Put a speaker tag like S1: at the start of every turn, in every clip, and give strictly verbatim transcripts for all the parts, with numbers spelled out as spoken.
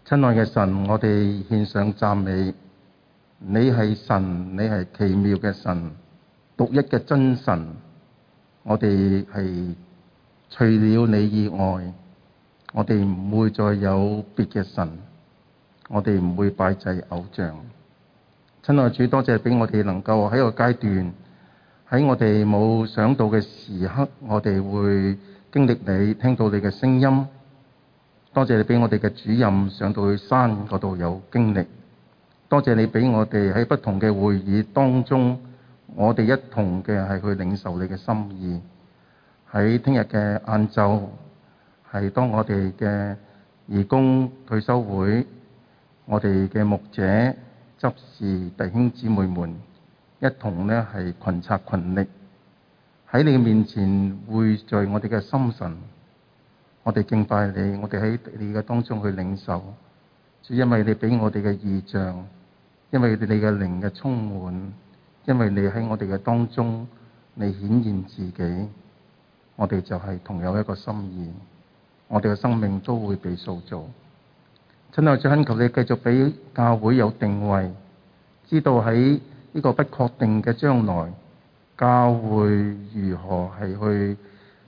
S1: 親愛嘅神，我哋獻上讚美。你係神，你係奇妙嘅神，獨一嘅真神。我哋係除了你以外，我哋唔會再有別嘅神，我哋唔會拜祭偶像。親愛主，多謝俾我哋能夠喺個階段，喺我哋冇想到嘅時刻，我哋會經歷你，聽到你嘅聲音。多謝你俾我哋嘅主任上到去山嗰度有經歷。多謝你俾我哋喺不同嘅會議當中，我哋一同嘅係去領受你嘅心意。喺聽日嘅晏晝，係當我哋嘅義工退休會，我哋嘅牧者、執事、弟兄姊妹們一同呢係群策群力，喺你嘅面前匯聚我哋嘅心神。我哋敬拜你，我哋喺你嘅當中去領受，主，因為你俾我哋嘅異象，因為你嘅靈嘅充滿，因為你喺我哋嘅當中，你顯現自己，我哋就係同有一個心意，我哋嘅生命都會被塑造。親愛主，懇求你繼續俾教會有定位，知道喺呢個不確定嘅將來，教會如何係去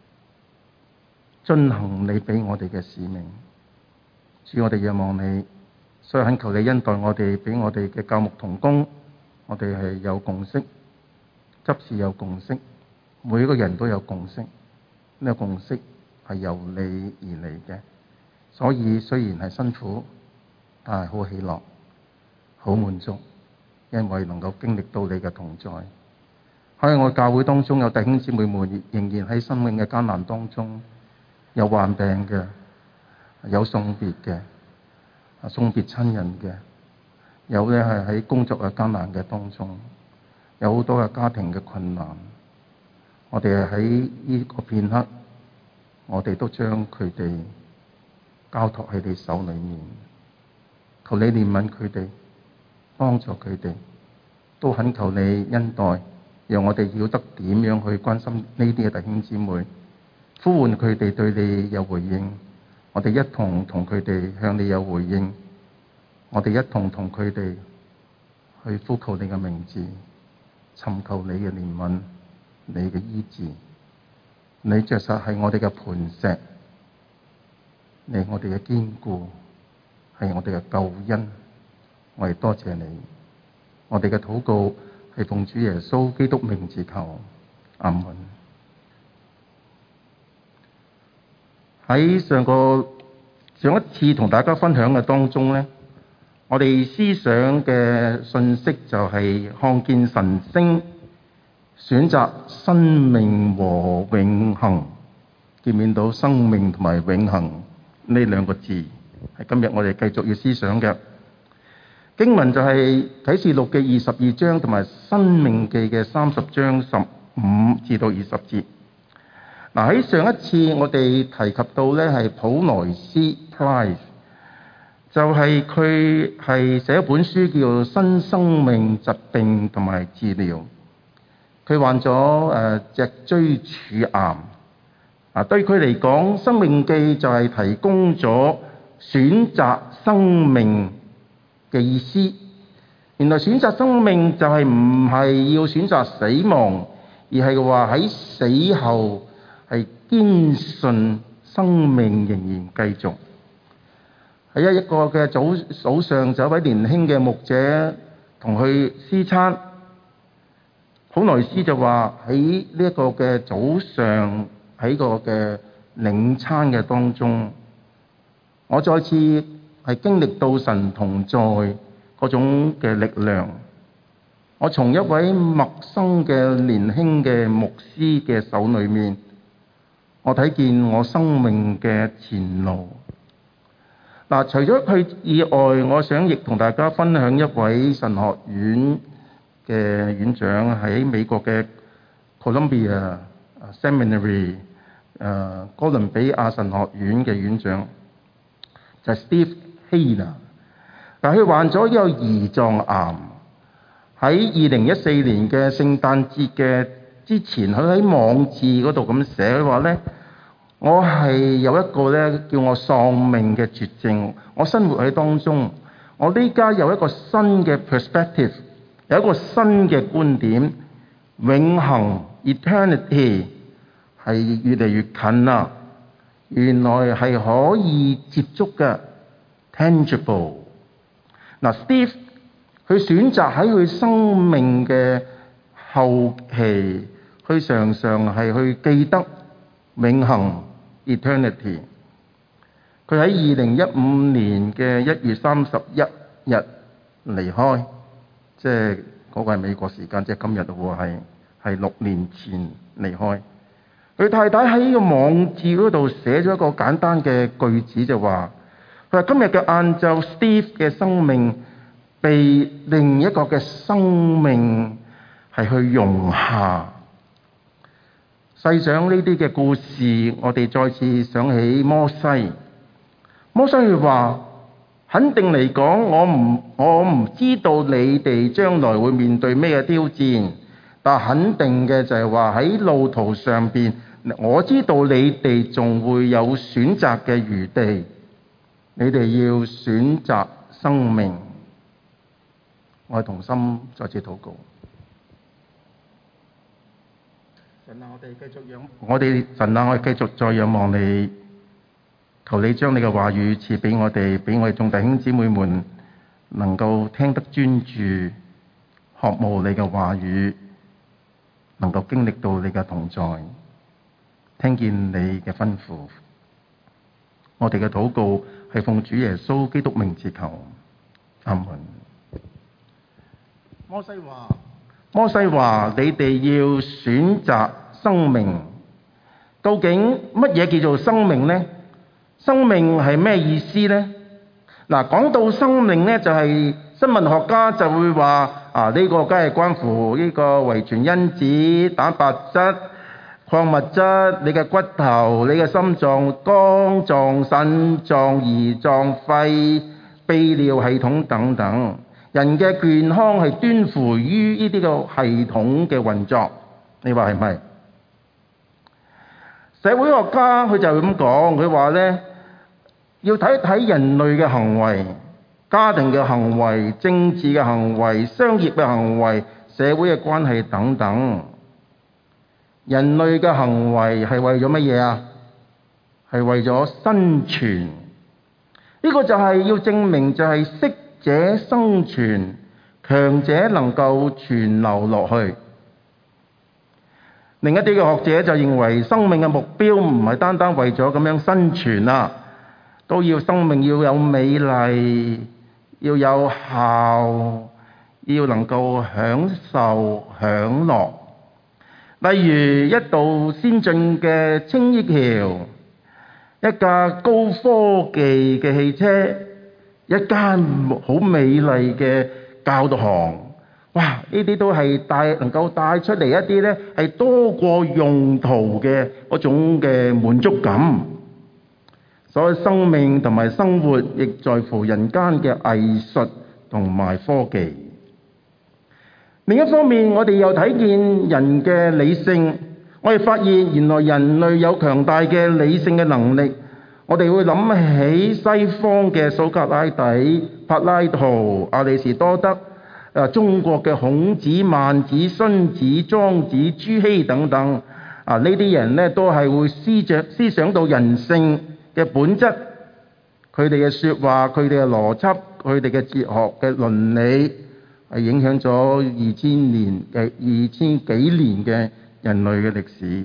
S1: 遵行你俾我哋嘅使命。主，我哋仰望你，所以懇求你恩待我哋，俾我哋嘅教牧同工，我哋係有共識，執事有共識，每一個人都有共識。呢個共識係由你而嚟嘅，所以雖然係辛苦，但係好喜樂，好滿足，因為能夠經歷到你嘅同在。喺我教會當中有弟兄姊妹們仍然喺生命嘅艱難當中，有患病嘅，有送別嘅，送別親人嘅，有咧係喺工作嘅艱難嘅當中，有好多嘅家庭嘅困難。我哋喺呢個片刻，我哋都將佢哋交託喺你手裏面，求你憐憫佢哋，幫助佢哋，都懇求你恩待，讓我哋曉得點樣去關心呢啲嘅弟兄姊妹。呼喚佢哋對你有回應，我哋一同同佢哋向你有回應，我哋一同同佢哋去呼求你嘅名字，尋求你嘅憐憫，你嘅醫治。你着實係我哋嘅磐石，你我哋嘅堅固，係我哋嘅救恩。我哋多謝你，我哋嘅禱告係奉主耶穌基督名字求，阿門。喺上個上一次同大家分享嘅當中呢，我哋思想嘅信息就係看見晨星，選擇生命和永恆。見唔見到生命同埋永恆呢兩個字？係今日我哋繼續要思想嘅經文就係啟示錄嘅二十二章同埋申命記嘅三十章十五至到二十節。嗱，喺上一次我哋提及到咧係普萊斯 Price， 就係佢係寫一本書叫做《新生命疾病同埋治療》。佢患咗誒脊椎柱癌。啊，對佢嚟講，《生命記》就係提供咗選擇生命嘅意思。原來選擇生命就係唔係要選擇死亡，而係話喺死後係堅信生命仍然繼續。喺一個嘅早早上，就有一位年輕嘅牧者同佢私餐。普萊斯就話喺呢一個嘅早上，喺個嘅領餐嘅當中，我再次係經歷到神同在嗰種嘅力量。我從一位陌生嘅年輕嘅牧師嘅手裏面，我睇見我生命嘅前路。嗱，除咗佢以外，我想亦同大家分享一位神學院嘅院長，喺美國嘅 Columbia Seminary 誒哥倫比亞神學院嘅院長，就係 Steve Hayner。但佢患咗一個胰臟癌，喺二零一四年嘅聖誕節嘅之前，佢喺網誌嗰度咁寫話咧， 我係有一個咧叫我喪命嘅絕症，我生活喺當中，我呢家有一個新嘅 perspective， 有一個新嘅觀點，永恆 eternity 係越嚟越近啦。原來係可以接觸嘅 tangible。嗱 Steve 佢選擇喺佢生命嘅後期，佢常常係去記得永恆 eternity。佢喺二零一五年嘅一月三十一日離開，即係嗰個係美國時間，即係今日喎，係係六年前離開。佢太太喺個網誌嗰度寫咗一個簡單嘅句子，就話：佢話今日嘅晏晝 ，Steve 嘅生命被另一個嘅生命係去容下。細想呢啲嘅故事，我哋再次想起摩西。摩西佢話：肯定嚟講，我唔我唔知道你哋將來會面對咩挑戰，但肯定嘅就係話喺路途上邊。我知道你哋仲會有選擇嘅餘地，你哋要選擇生命。我同心再次禱告。神啊，我哋繼續仰，我哋神啊，我哋繼續再仰望你，求你將你嘅話語賜俾我哋，俾我哋眾弟兄姊妹們能夠聽得專注，渴慕你嘅話語，能夠經歷到你嘅同在。聽見你嘅吩咐，我哋嘅禱告係奉主耶穌基督名字求，阿門。摩西話：摩西話，你哋要選擇生命。究竟乜嘢叫做生命呢？生命係咩意思呢？嗱，講到生命呢，就係生物學家就會話啊，呢個梗係關乎呢個遺傳因子、蛋白質、礦物質、你嘅骨頭、你嘅心臟、肝臟、腎臟、胰臟、肺、泌尿系統等等。人嘅健康係端乎於呢啲個系統嘅運作。你話係咪？社會學家佢就咁講，佢話呢，要睇一睇人類嘅行為、家庭嘅行為、政治嘅行為、商業嘅行為、社會嘅關係等等。人類嘅行為係為咗乜嘢啊？係為咗生存。呢個就係要證明就係適者生存，強者能夠存留落去。另一啲嘅學者就認為生命嘅目標唔係單單為咗咁樣生存啦，都要生命要有美麗，要有效，要能夠享受享樂。例如一道先進嘅青益橋，一架高科技嘅汽車，一間好美麗嘅教堂，哇！呢啲都係帶能夠帶出嚟一啲咧係多過用途嘅嗰種嘅滿足感。所以生命同埋生活亦在乎人間嘅藝術同埋科技。另一方面，我哋又睇見人嘅理性，我哋發現原來人類有強大嘅理性嘅能力。我哋會諗起西方嘅蘇格拉底、柏拉圖、亞里士多德，誒中國嘅孔子、孟子、荀子、莊子、朱熹等等。啊，呢啲人呢都係會思着思想到人性嘅本質，佢哋嘅説話、佢哋嘅邏輯、佢哋嘅哲學嘅倫理，係影響咗二千年嘅二千幾年嘅人類嘅歷史。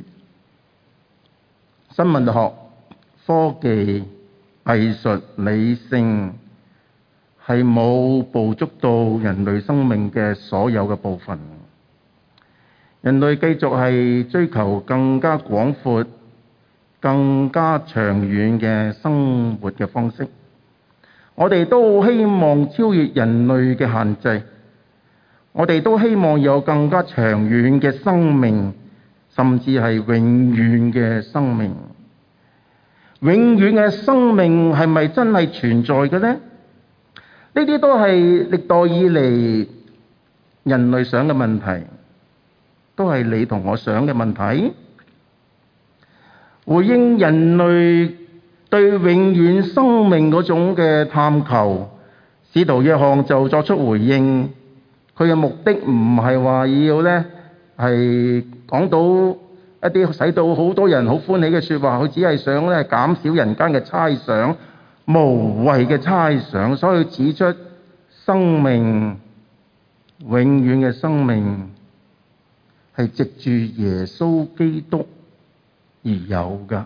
S1: 新聞學、科技、藝術、理性係冇捕捉到人類生命嘅所有嘅部分。人類繼續係追求更加廣闊、更加長遠嘅生活嘅方式。我哋都希望超越人類嘅限制，我哋都希望有更加長遠嘅生命，甚至係永遠嘅生命。永遠嘅生命係咪真係存在嘅呢？呢啲都係歷代以嚟人類想嘅問題，都係你同我想嘅問題。 回應人類對永遠生命嗰種嘅探求。使徒約翰就作出回應，佢嘅目的唔係話要咧係講到一啲使到好多人好歡喜嘅説話，佢只係想咧減少人間嘅猜想，無謂嘅猜想，所以指出生命永遠嘅生命係藉住耶穌基督而有㗎。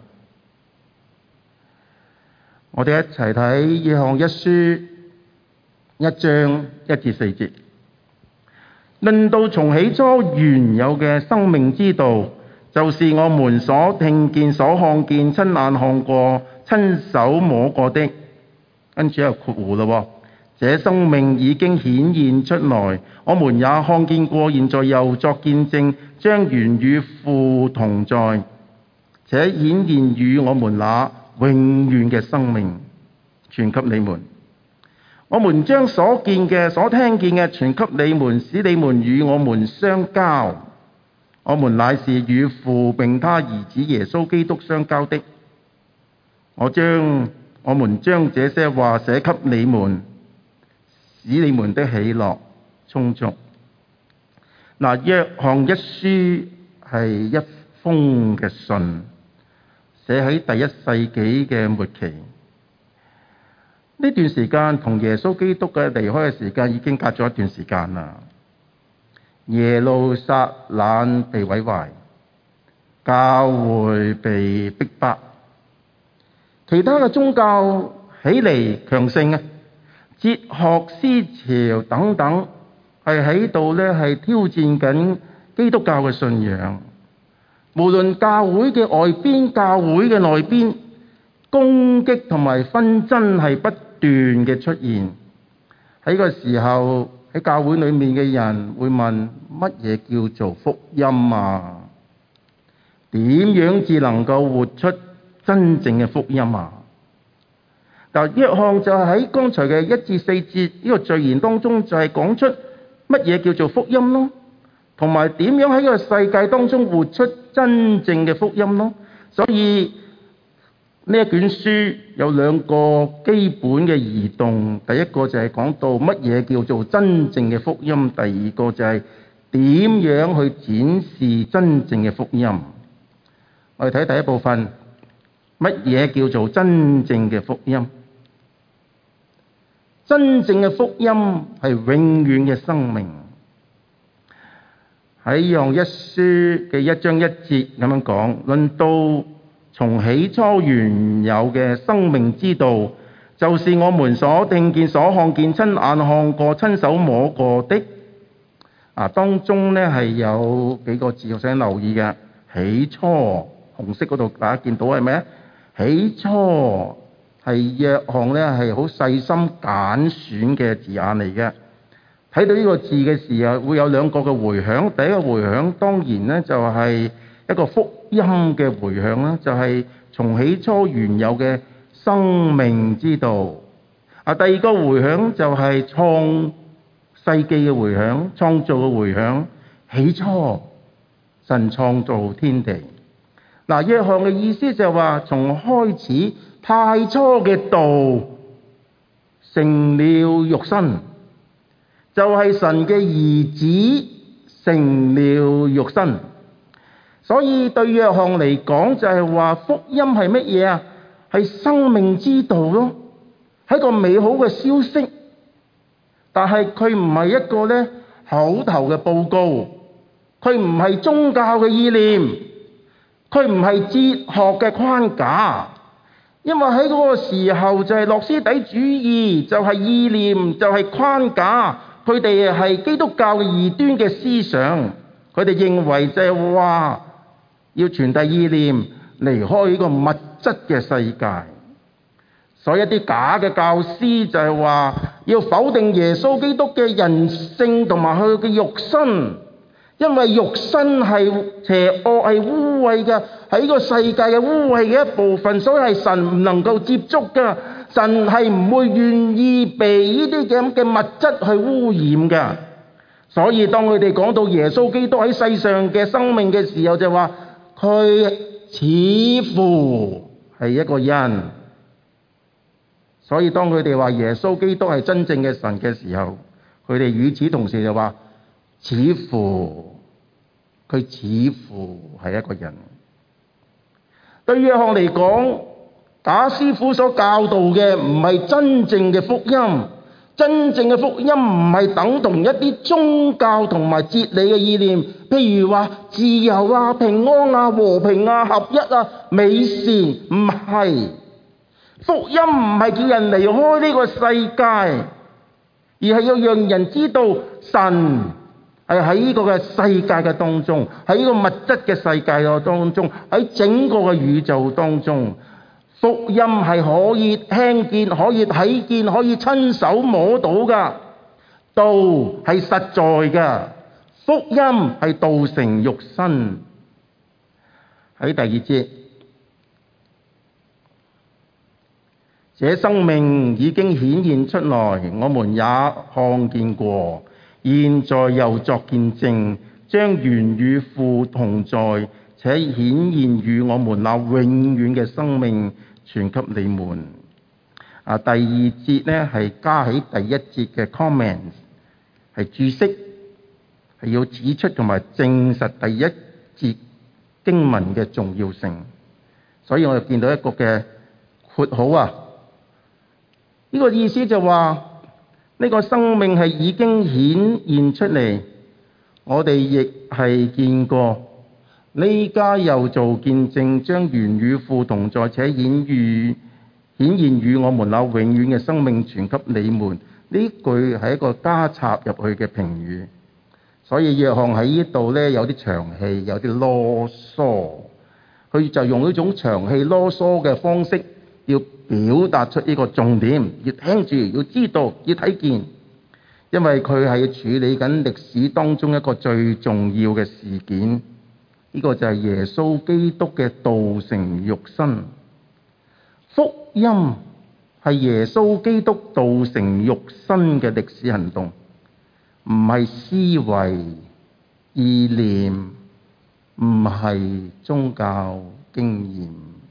S1: 我哋一齊睇約翰一書一章一至四節，論到從起初原有嘅生命之道，就是我們所聽見、所看見、親眼看過、親手摸過的。跟住又括弧咯，這生命已經顯現出來，我們也看見過，現在又作見證，將原與父同在，且顯現與我們那永遠嘅生命傳給你們。我們將所見嘅、所聽見嘅傳給你們，使你們與我們相交。我們乃是與父並他兒子耶穌基督相交的。我將我們將這些話寫給你們，使你們的喜樂充足。嗱，約翰一書係一封嘅信，寫喺第一世紀嘅末期。呢段時間同耶穌基督嘅離開嘅時間已經隔咗一段時間啦。耶路撒冷被毀壞，教會被逼迫，其他嘅宗教起嚟強盛啊，哲學思潮等等係喺度咧係挑戰緊基督教嘅信仰。無論教會嘅外邊、教會嘅內邊，攻擊同埋紛爭係不斷嘅出現。喺個時候，喺教會裏面嘅人會問：乜嘢叫做福音啊？點樣至能夠活出真正嘅福音啊？但約翰就係喺剛才嘅一至四節呢個序言當中，就係講出乜嘢叫做福音咯，同埋點樣喺個世界當中活出真正嘅福音咯。所以呢一卷書有兩個基本嘅移動，第一個就係講到乜嘢叫做真正嘅福音，第二個就係點樣去展示真正嘅福音。我哋睇第一部分，乜嘢叫做真正嘅福音？真正嘅福音係永遠嘅生命。喺約翰一書嘅一章一節咁樣講，論到從起初原有嘅生命之道，就是我們所聽見、所看見、親眼看過、親手摸過的。啊，當中呢係有幾個字我想留意嘅。起初，紅色嗰度大家見到係咩？起初係約翰呢係好細心揀選嘅字眼嚟嘅。睇到呢個字嘅時候，會有兩個嘅迴響。第一個迴響當然呢就係一個福音嘅迴響啦，就係從起初原有嘅生命之道。啊，第二個迴響就係創世紀嘅迴響，創造嘅迴響。起初神創造天地。嗱，約翰嘅意思就係話，從開始太初嘅道成了肉身，就係神嘅兒子成了肉身。所以對約翰嚟講就係話，福音係乜嘢啊？係生命之道咯，係一個美好嘅消息。但係佢唔係一個咧口頭嘅報告，佢唔係宗教嘅意念，佢唔係哲學嘅框架。因為喺嗰個時候就係諾斯底主義，就係意念，就係框架。佢哋係基督教嘅異端嘅思想，佢哋認為就係話要傳遞意念，離開呢個物質嘅世界。所以一啲假嘅教師就係話要否定耶穌基督嘅人性同埋佢嘅肉身，因為肉身係邪惡、係污穢嘅，係呢個世界嘅污穢嘅一部分，所以係神唔能夠接觸嘅。神係唔會願意被呢啲咁嘅物質去污染嘅。所以當佢哋講到耶穌基督喺世上嘅生命嘅時候，就話佢似乎係一個人。所以當佢哋話耶穌基督係真正嘅神嘅時候，佢哋與此同時就話似乎佢似乎係一個人。對約翰嚟講，假師傅所教導嘅唔係真正嘅福音，真正嘅福音唔係等同一啲宗教同埋哲理嘅意念，譬如話自由啊、平安啊、和平啊、合一啊、美善，唔係。福音唔係叫人離開呢個世界，而係要讓人知道神係喺呢個嘅世界嘅當中，喺呢個物質嘅世界嘅當中，喺整個嘅宇宙當中，福音係可以聽見、可以睇見、可以親手摸到㗎。道係實在㗎，福音係道成肉身。喺第二節，這生命已經顯現出來，我們也看見過，現在又作見證，將原與父同在，且顯現與我們那永遠嘅生命傳給你們。啊，第二節呢係加喺第一節嘅 comments， 係注釋，係要指出同埋證實第一節經文嘅重要性。所以我就見到一個嘅括號啊。呢個意思就話呢個生命係已經顯現出嚟，我哋亦係見過。呢家又做見證，將原與父同在，且顯於顯現與我們那永遠嘅生命傳給你們。呢句係一個加插入去嘅評語，所以約翰喺呢度呢，有啲長氣，有啲囉嗦，佢就用呢種長氣囉嗦嘅方式，要表達出呢個重點，要聽住，要知道，要睇見，因為佢係處理緊歷史當中一個最重要嘅事件，呢、這個就係耶穌基督嘅道成肉身。福音係耶穌基督道成肉身嘅歷史行動，唔係思維、意念，唔係宗教經驗。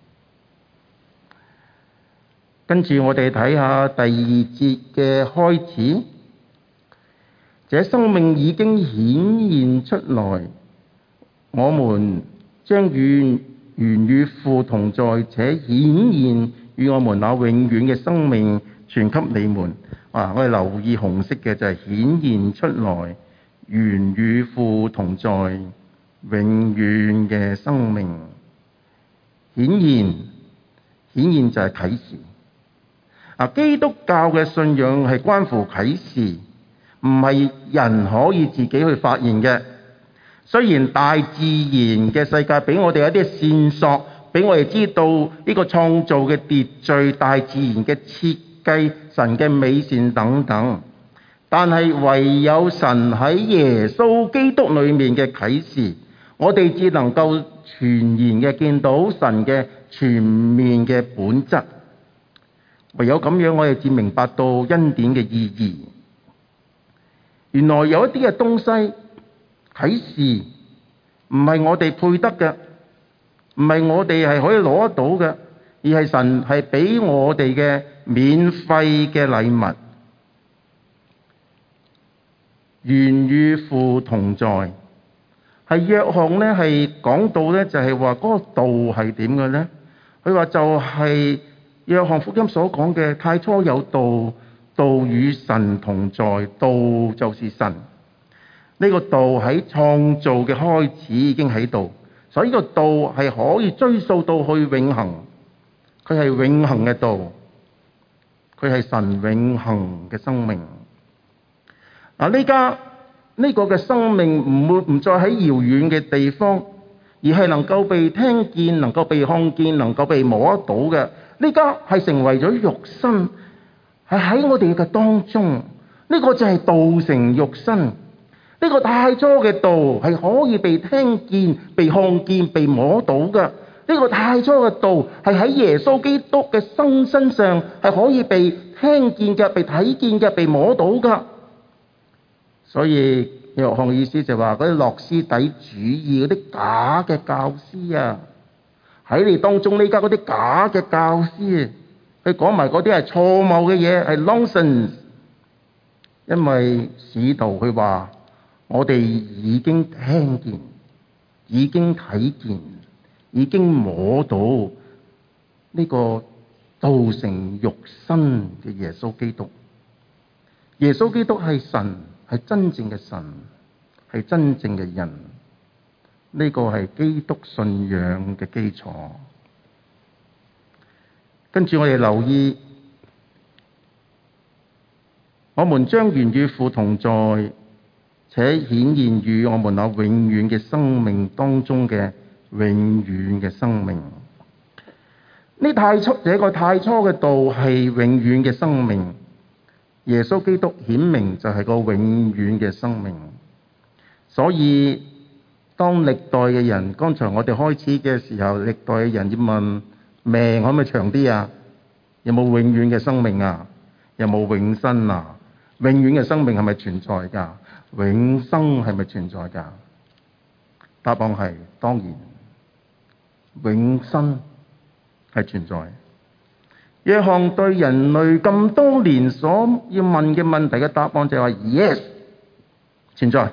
S1: 跟住我哋睇下第二節嘅開始，這生命已經顯現出來，我們將原原與父同在，且顯現與我們那永遠嘅生命傳給你們。啊，我哋留意紅色嘅就係顯現出來，原與父同在，永遠嘅生命。顯現，顯現就係啟示。啊，基督教嘅信仰係關乎啟示，唔係人可以自己去發現嘅。雖然大自然嘅世界俾我哋一啲線索，俾我哋知道呢個創造嘅秩序、大自然嘅設計、神嘅美善等等，但係唯有神喺耶穌基督裏面嘅啟示，我哋只能夠全然嘅見到神嘅全面嘅本質。唯有咁樣，我哋至明白到恩典嘅意義。原來有一啲嘅東西啟示唔係我哋配得嘅，唔係我哋係可以攞得到嘅，而係神係俾我哋嘅免費嘅禮物。原與父同在，係約翰呢係講到呢，就係話嗰個道係點嘅呢？佢話就係約翰福音所講嘅，太初有道，道與神同在，道就是神。呢個道喺創造嘅開始已經喺度，所以呢個道係可以追溯到去永恆。佢係永恆嘅道，佢係神永恆嘅生命。嗱，呢家呢個嘅生命唔會唔再喺遙遠嘅地方，而係能夠被聽見、能夠被看見、能夠被摸得到嘅。呢家係成為咗肉身，係喺我哋嘅當中。呢個就係道成肉身。呢個太初嘅道係可以被聽見、被看見、被摸到嘅。呢個太初嘅道係喺耶穌基督嘅生身上係可以被聽見嘅、被睇見嘅、被摸到嘅。所以約翰嘅意思就話嗰啲諾斯底主義嗰啲假嘅教師啊， 喺你當中呢家嗰啲假嘅教師，佢講埋嗰啲係錯謬嘅嘢，係 nonsense。因為使徒佢話：我哋已經聽見，已經睇見，已經摸到呢個道成肉身嘅耶穌基督。耶穌基督係神，係真正嘅神，係真正嘅人。呢個係基督信仰嘅基礎。跟住我哋留意，我們將原與父同在，且顯現於我們那永遠嘅生命當中嘅永遠嘅生命。呢太初這個太初嘅道係永遠嘅生命，耶穌基督顯明就係個永遠嘅生命。所以當歷代嘅人，剛才我哋開始嘅時候，歷代嘅人要問命可唔可以長啲啊？有冇永遠嘅生命啊？有冇永生啊？永遠嘅生命係咪存在㗎？永生係咪存在㗎？答案係當然，永生係存在。約翰對人類咁多年所要問嘅問題嘅答案就係話 yes， 存在。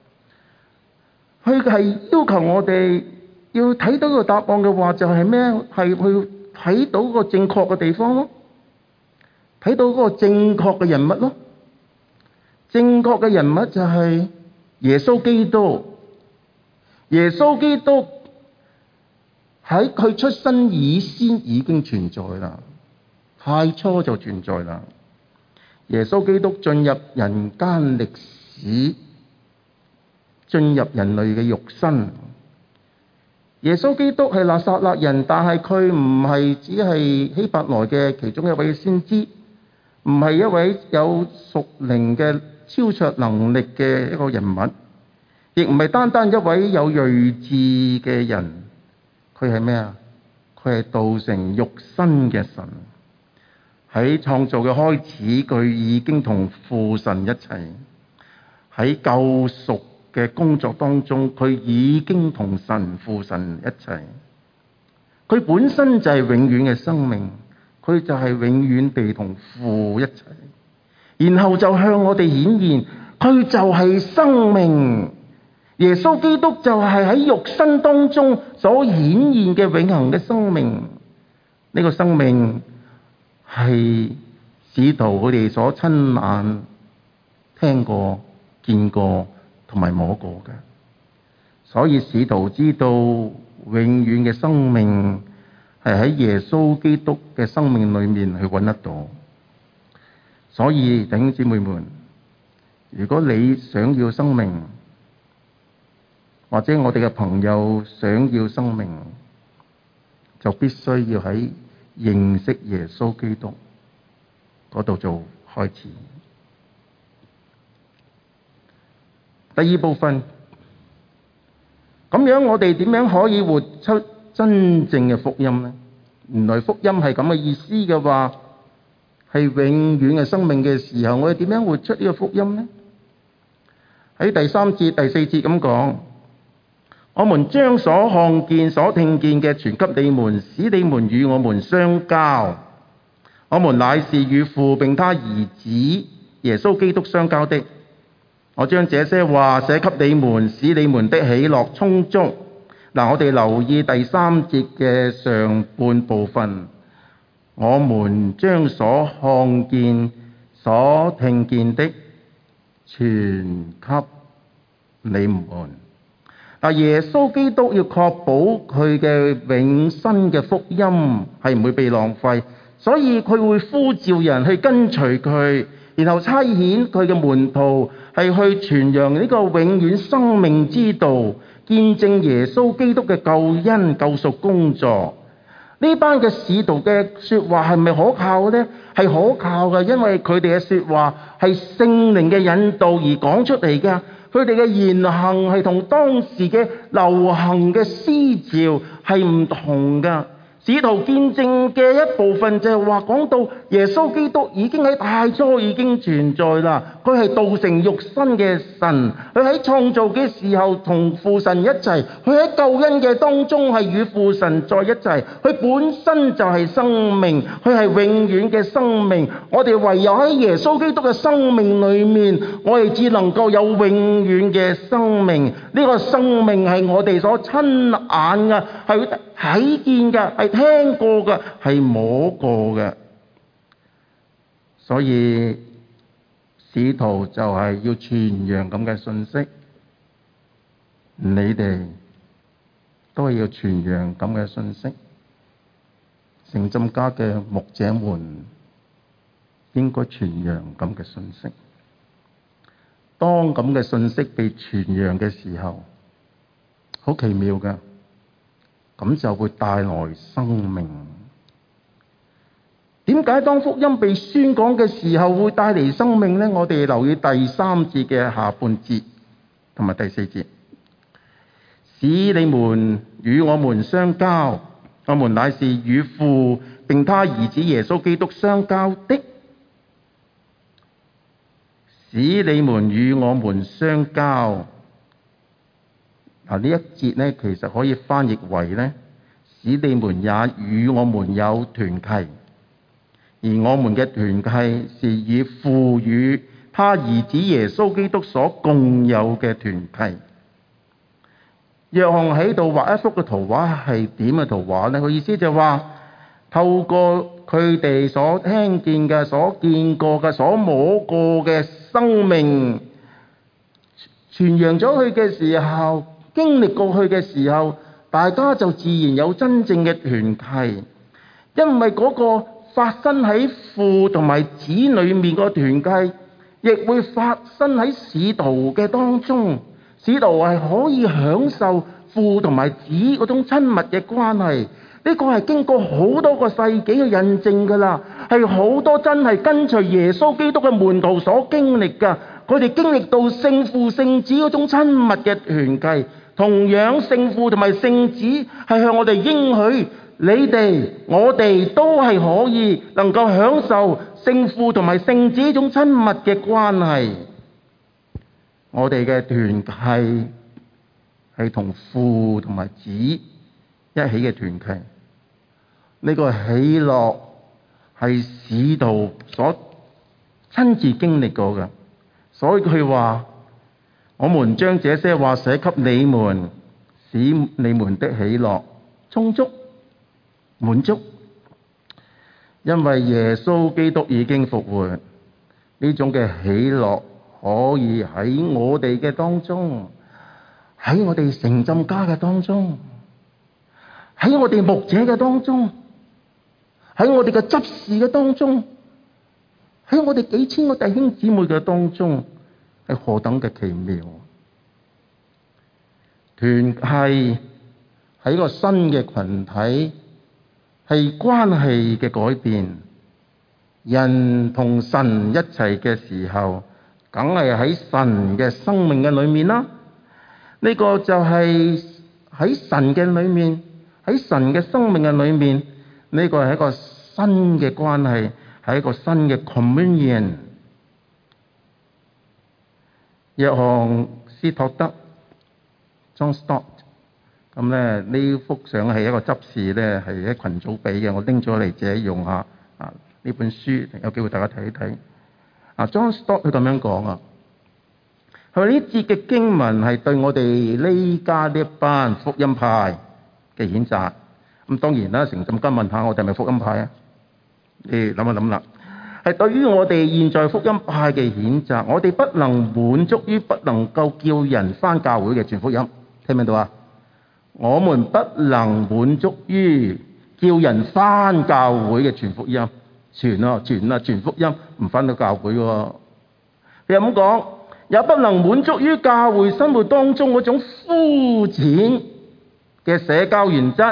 S1: 佢係要求我哋要睇到個答案嘅話，就係咩？係去睇到個正確嘅地方咯，睇到嗰個正確嘅人物咯。正確嘅人物就係耶穌基督。耶穌基督喺佢出生以先已經存在啦，太初就存在啦。耶穌基督進入人間歷史，進入人類嘅肉身。耶穌基督係拿撒勒人，但係佢唔係只係希伯來嘅其中一位先知，唔係一位有屬靈嘅超卓能力嘅一個人物，亦唔係單單一位有睿智嘅人。佢係咩啊？佢係道成肉身嘅神。喺創造嘅開始，佢已經同父神一齊。喺救贖嘅工作當中，佢已經同神父神一齊。佢本身就係永遠嘅生命，佢就係永遠地同父一齊。然後就向我哋顯現，佢就係生命。耶穌基督就係喺肉身當中所顯現嘅永恆嘅生命。呢、這個生命係使徒佢哋所親眼聽過、見過同埋摸過嘅。所以使徒知道永遠嘅生命係喺耶穌基督嘅生命裏面去揾得到。所以弟兄姊妹們，如果你想要生命，或者我哋嘅朋友想要生命，就必須要喺認識耶穌基督嗰度做開始。第二部分，咁樣我哋點樣可以活出真正嘅福音呢？原來福音係咁嘅意思嘅話，係永遠嘅生命嘅時候，我哋點樣活出呢個福音呢？喺第三節、第四節咁講，我們將所看見、所聽見嘅傳給你們，使你們與我們相交。我們乃是與父並他兒子耶穌基督相交的。我將這些話寫給你們，使你們的喜樂充足。嗱，我哋留意第三節嘅上半部分。我們將所看見、所聽見的傳給你們。嗱，耶穌基督要確保佢嘅永生嘅福音係唔會被浪費，所以佢會呼召人去跟隨佢，然後差遣佢嘅門徒係去傳揚呢個永遠生命之道，見證耶穌基督嘅救恩救贖工作。呢班嘅使徒嘅說話係咪可靠呢？係可靠嘅，因為佢哋嘅說話係聖靈嘅引導而講出嚟㗎。佢哋嘅言行係同當時嘅流行嘅思潮係唔同㗎。 使徒見證嘅一部分就係話講到耶穌基督已經喺太初已經存在啦，佢係道成肉身嘅神，佢喺創造嘅時候同父神一齊，佢喺救恩嘅當中係與父神在一齊，佢本身就係生命，佢係永遠嘅生命。我哋唯有喺耶穌基督嘅生命裏面，我哋只能夠有永遠嘅生命。呢、這個生命係我哋所親眼嘅，係睇見嘅，係聽過嘅，係摸過嘅。所以使徒就係要傳揚咁嘅信息，你哋都係要傳揚咁嘅信息。城浸家嘅牧者們應該傳揚咁嘅信息。當咁嘅信息被傳揚嘅時候，好奇妙㗎，咁就會帶來生命。點解當福音被宣講嘅時候會帶嚟生命呢？我哋留意第三節嘅下半節同埋第四節，使你們與我們相交，我們乃是與父並他兒子耶穌基督相交的。使你們與我們相交，嗱，呢一節呢，其實可以翻譯為呢：使你們也與我們有團契，而我們嘅團契是以父與他兒子耶穌基督所共有嘅團契。約翰喺度畫一幅嘅圖畫，係點嘅圖畫呢？佢意思就係話，透過佢哋所聽見嘅、所見過嘅、所摸過嘅生命，傳揚咗去嘅時候，經歷過去嘅時候，大家就自然有真正嘅團契。因為嗰個發生喺父同埋子裏面個團契，亦會發生喺使徒嘅當中。使徒係可以享受父同埋子嗰種親密嘅關係。呢個係經過好多個世紀嘅印證㗎啦，係好多真係跟隨耶穌基督嘅門徒所經歷㗎。佢哋經歷到聖父聖子嗰種親密嘅團契。同樣聖父同埋聖子係向我哋應許，你哋我哋都係可以能夠享受聖父同埋聖子呢種親密嘅關係。我哋嘅團契係同父同埋子一起嘅團契。呢個喜樂係使徒所親自經歷過嘅，所以佢話：我們將這些話寫給你們，使你們的喜樂充足滿足。因為耶穌基督已經復活，呢種嘅喜樂可以喺我哋嘅當中，喺我哋城浸家嘅當中，喺我哋牧者嘅當中，喺我哋嘅執事嘅當中，喺我哋幾千個弟兄姊妹嘅當中，係何等嘅奇妙！團契係一個新嘅群體，係關係嘅改變。人同神一齊嘅時候，梗係喺神嘅生命嘅裏面啦。呢個就係喺神嘅裏面，喺神嘅生命嘅裏面，呢個係一個新嘅關係，係一個新嘅 communion。約翰斯托德 John Stott， 咁咧呢幅相係一個執事咧，係喺群組俾嘅，我拎咗嚟自己用下。啊，呢本書有機會大家睇一睇。啊 John Stott 佢咁樣講啊，佢話呢節嘅經文係對我哋呢家呢一班福音派嘅譴責。咁當然啦，成浸家問下我哋係咪福音派啊？你諗一諗啦，係對於我哋現在福音派嘅譴責。我哋不能滿足於不能夠叫人返教會嘅傳福音，聽唔聽到啊？我們不能滿足於叫人返教會嘅傳福音，傳啊傳啊傳福音，唔返到教會喎。你又咁講，也不能滿足於教會生活當中嗰種膚淺嘅社交原則，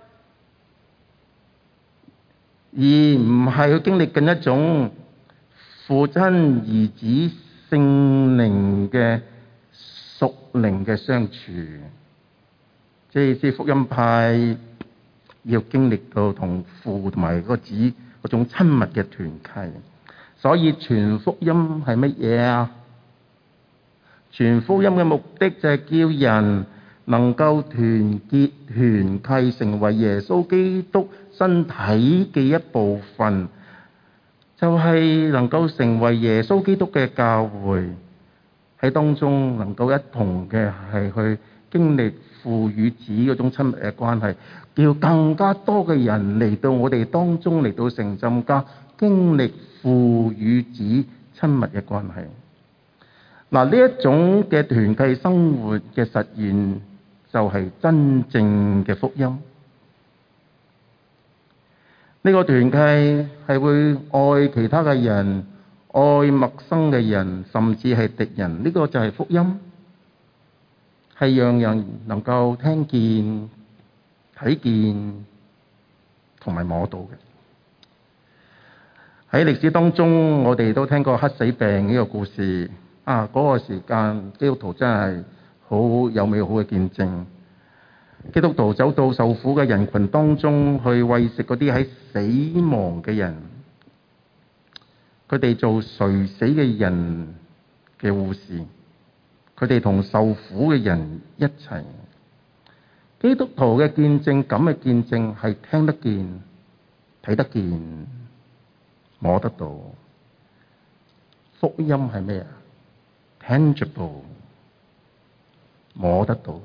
S1: 而唔係去經歷緊一種父親兒子聖靈嘅屬靈嘅相處。即係啲福音派要經歷到同父同埋個子嗰種親密嘅團契。所以傳福音係乜嘢啊？傳福音嘅目的就係叫人能夠團結團契，成為耶穌基督身體嘅一部分，就係能夠成為耶穌基督嘅教會，喺當中能夠一同嘅係去經歷父與子嗰種親密嘅關係，叫更加多嘅人嚟到我哋當中嚟到城浸家，經歷父與子親密嘅關係。嗱，呢一種嘅團契生活嘅實現，就係真正嘅福音。呢個團契係會愛其他嘅人，愛陌生嘅人，甚至係敵人。呢個就係福音，係讓人能夠聽見、睇見同埋摸到嘅。喺歷史當中，我哋都聽過黑死病呢個故事。啊！嗰、那個時間，基督徒真係好有美好嘅見證。基督徒走到受苦嘅人群當中，去餵食嗰啲喺死亡嘅人，佢哋做垂死嘅人嘅護士，佢哋同受苦嘅人一齊。基督徒嘅見證，咁嘅見證係聽得見、睇得見、摸得到。福音係咩啊？Tangible， 摸得到嘅。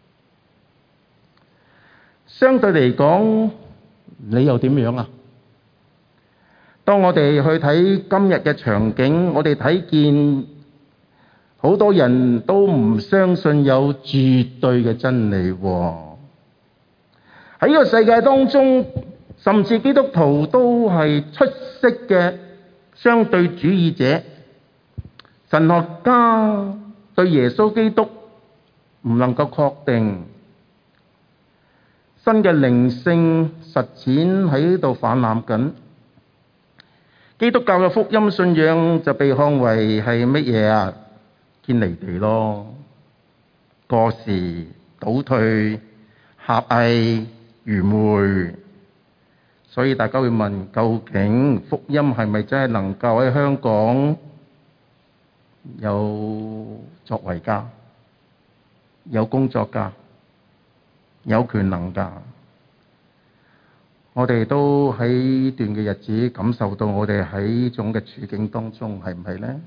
S1: 相對嚟講，你又點樣啊？當我哋去睇今日嘅場景，我哋睇見好多人都唔相信有絕對嘅真理喎。喺呢個世界當中，甚至基督徒都係出色嘅相對主義者。神學家對耶穌基督唔能夠確定，新嘅靈性實踐喺呢度泛濫緊。基督教嘅福音信仰就被看為係乜嘢啊？堅離地咯，過時、倒退、狹隘、愚昧。所以大家會問，究竟福音係咪真係能夠喺香港有作為㗎，有工作㗎，有權能㗎？我哋都喺呢段嘅日子感受到我哋喺呢種嘅處境當中，係唔係呢？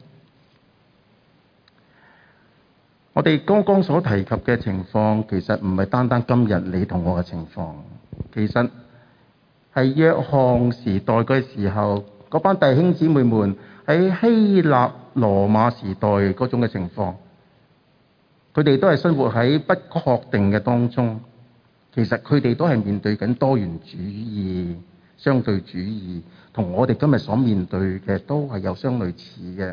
S1: 我哋剛剛所提及嘅情況，其實唔係單單今日你同我嘅情況，其實係約翰時代嘅時候，嗰班弟兄姊妹們喺希臘羅馬時代嗰種嘅情況，佢哋都係生活喺不確定嘅當中。其實佢哋都係面對緊多元主義、相對主義，同我哋今日所面對嘅都係有相類似嘅。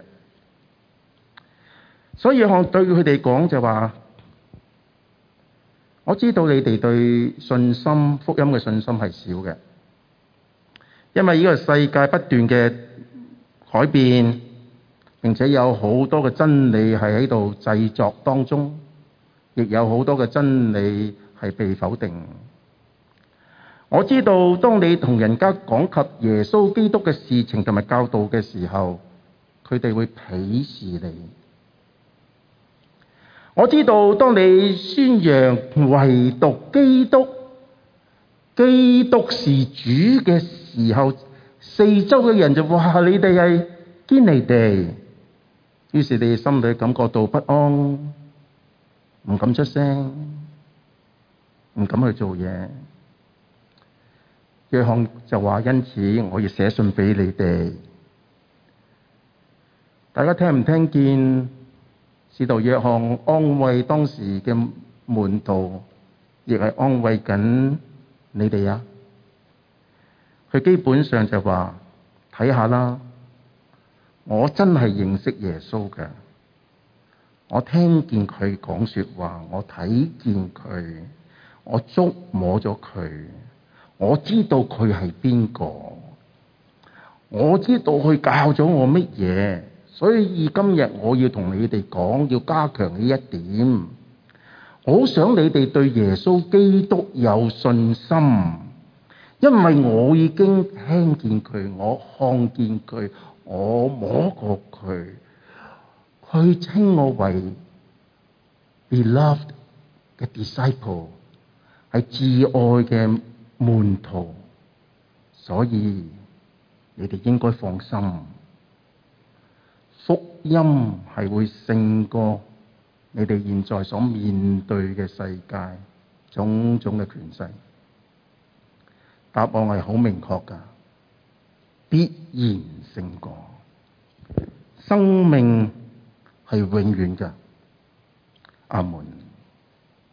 S1: 所以我對佢哋講就話：我知道你哋對信心、福音嘅信心係少嘅，因為呢個世界不斷嘅改變，並且有好多嘅真理係喺度製作當中，亦有好多嘅真理係被否定。我知道當你同人家講及耶穌基督嘅事情同埋教導嘅時候，佢哋會鄙視你。我知道當你宣揚唯獨基督，基督是主嘅時候，四周嘅人就話你哋係堅離地，於是你心裏感覺到不安，唔敢出聲，唔敢去做嘢。約翰就話：因此我要寫信俾你哋。大家聽唔聽見使徒約翰安慰當時嘅門徒，亦係安慰緊你哋啊？佢基本上就話：睇下啦，我真係認識耶穌嘅，我聽見佢講說話，我睇見佢，我觸摸咗佢，我知道佢係邊個，我知道佢教咗我乜嘢，所以今日我要同你哋講，要加強呢一點。我好想你哋對耶穌基督有信心， 因為我已經聽見佢，我看見佢，我摸過佢，佢稱我為 beloved 嘅 disciple， 係至愛嘅門徒，所以你哋應該放心，福音係會勝過你哋現在所面對嘅世界種種嘅權勢。答案係好明確㗎，必然勝過。生命係永遠㗎。阿門。